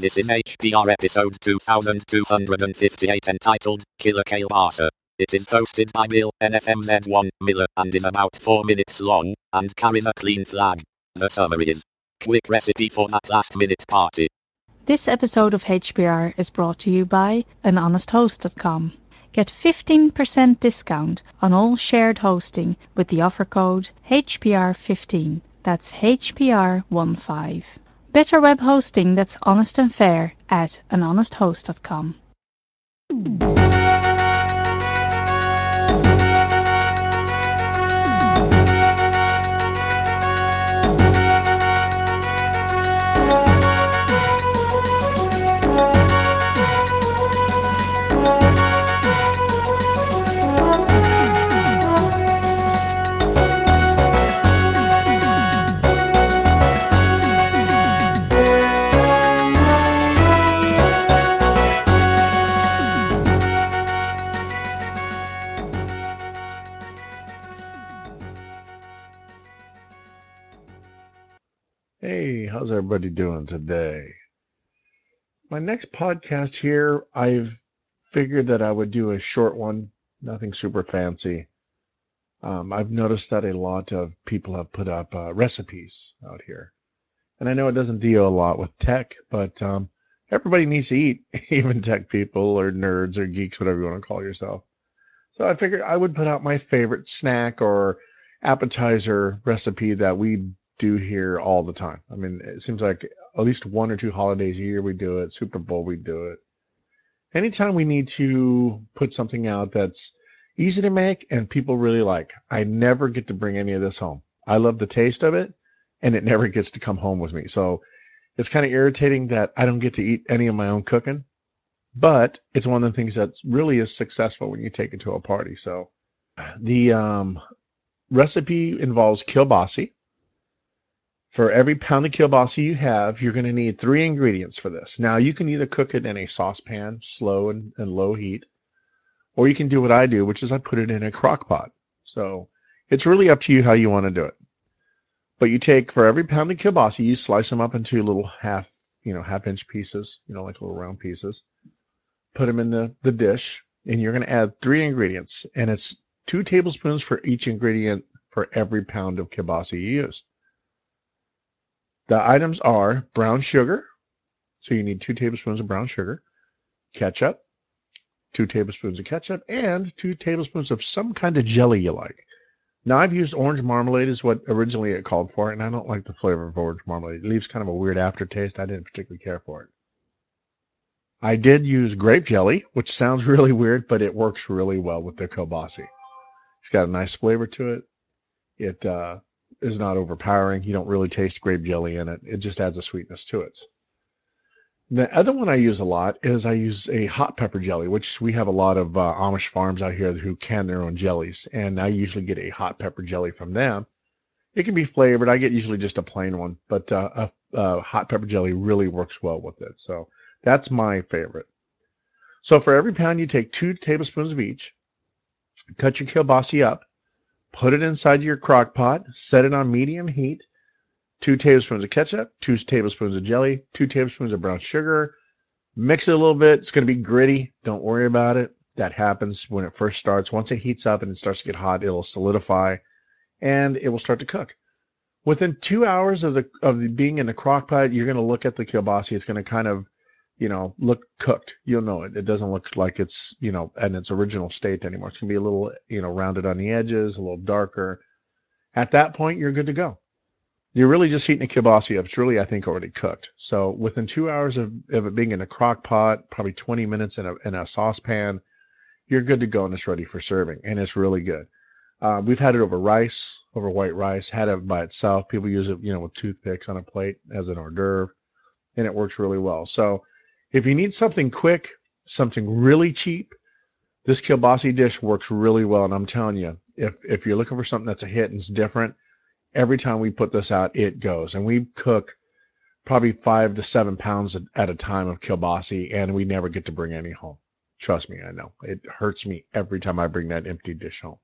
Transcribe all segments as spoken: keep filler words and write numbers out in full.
This is H P R episode two thousand two hundred fifty-eight entitled Killer Kielbasa. It is hosted by Bill N F M Z one Miller and is about four minutes long and carries a clean flag. The summary is: quick recipe for that last minute party. This episode of H P R is brought to you by an honest host dot com. Get fifteen percent discount on all shared hosting with the offer code H P R fifteen. That's H P R fifteen. Better web hosting that's honest and fair at an honest host dot com. Hey, how's everybody doing today? My next podcast here, I've figured that I would do a short one, nothing super fancy. Um, I've noticed that a lot of people have put up uh, recipes out here. And I know it doesn't deal a lot with tech, but um, everybody needs to eat, even tech people or nerds or geeks, whatever you want to call yourself. So I figured I would put out my favorite snack or appetizer recipe that we do here all the time. I mean, it seems like at least one or two holidays a year we do it. Super Bowl we do it. Anytime we need to put something out that's easy to make and people really like. I never get to bring any of this home. I love the taste of it, and it never gets to come home with me. So it's kind of irritating that I don't get to eat any of my own cooking. But it's one of the things that really is successful when you take it to a party. So the um, recipe involves kielbasi. For every pound of kielbasa you have, you're going to need three ingredients for this. Now, you can either cook it in a saucepan, slow and, and low heat, or you can do what I do, which is I put it in a crock pot. So it's really up to you how you want to do it. But you take, for every pound of kielbasa, you slice them up into little half, you know, half inch pieces, you know, like little round pieces. Put them in the, the dish, and you're going to add three ingredients, and it's two tablespoons for each ingredient for every pound of kielbasa you use. The items are brown sugar, so you need two tablespoons of brown sugar, ketchup, two tablespoons of ketchup, and two tablespoons of some kind of jelly you like. Now, I've used orange marmalade is what originally it called for, and I don't like the flavor of orange marmalade. It leaves kind of a weird aftertaste. I didn't particularly care for it. I did use grape jelly, which sounds really weird, but it works really well with the kielbasa. It's got a nice flavor to it. It uh, is not overpowering. You don't really taste grape jelly in it. It just adds a sweetness to it. The other one I use a lot is I use a hot pepper jelly, which we have a lot of uh, Amish farms out here who can their own jellies, and I usually get a hot pepper jelly from them. It can be flavored. I get usually just a plain one, but uh, a, a hot pepper jelly really works well with it. So that's my favorite. So for every pound, you take two tablespoons of each, cut your kielbasa up, put it inside your crock pot, set it on medium heat, two tablespoons of ketchup, two tablespoons of jelly, two tablespoons of brown sugar. Mix it a little bit. It's going to be gritty. Don't worry about it. That happens when it first starts. Once it heats up and it starts to get hot, it'll solidify and it will start to cook. Within two hours of the of the being in the crock pot, you're going to look at the kielbasa. It's going to kind of, you know, look cooked. You'll know it. It doesn't look like it's, you know, in its original state anymore. It's going to be a little, you know, rounded on the edges, a little darker. At that point, you're good to go. You're really just heating the kielbasa up. It's really, I think, already cooked. So within two hours of, of it being in a crock pot, probably twenty minutes in a, in a saucepan, you're good to go and it's ready for serving. And it's really good. Uh, we've had it over rice, over white rice, had it by itself. People use it, you know, with toothpicks on a plate as an hors d'oeuvre, and it works really well. So if you need something quick, something really cheap, this kielbasa dish works really well. And I'm telling you, if, if you're looking for something that's a hit and it's different, every time we put this out, it goes. And we cook probably five to seven pounds at a time of kielbasa, and we never get to bring any home. Trust me, I know. It hurts me every time I bring that empty dish home.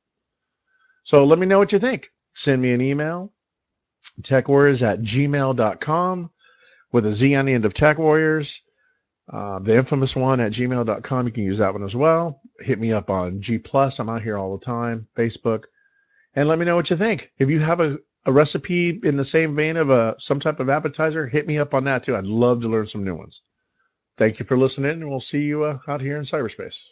So let me know what you think. Send me an email, techwarriors at gmail dot com with a Z on the end of Tech Warriors. Uh, the infamous one at gmail dot com. You can use that one as well. Hit me up on G plus. I'm out here all the time. Facebook. And let me know what you think. If you have a, a recipe in the same vein of a some type of appetizer, hit me up on that too. I'd love to learn some new ones. Thank you for listening, and we'll see you uh, out here in cyberspace.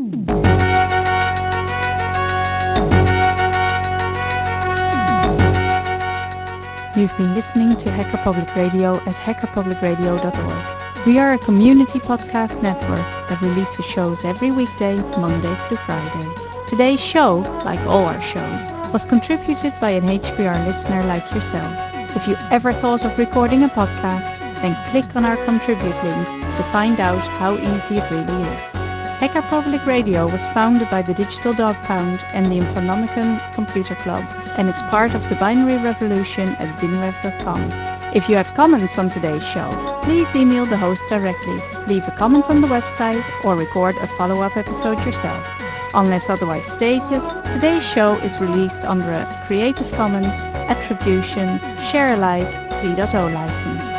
You've been listening to Hacker Public Radio at hacker public radio dot org. We are a community podcast network that releases shows every weekday, Monday through Friday. Today's show, like all our shows, was contributed by an H P R listener like yourself. If you ever thought of recording a podcast, then click on our contribute link to find out how easy it really is. Hacker Public Radio was founded by the Digital Dog Pound and the Infonomicon Computer Club and is part of the Binary Revolution at binrev dot com. If you have comments on today's show, please email the host directly, leave a comment on the website, or record a follow-up episode yourself. Unless otherwise stated, today's show is released under a Creative Commons Attribution Share Alike three point oh license.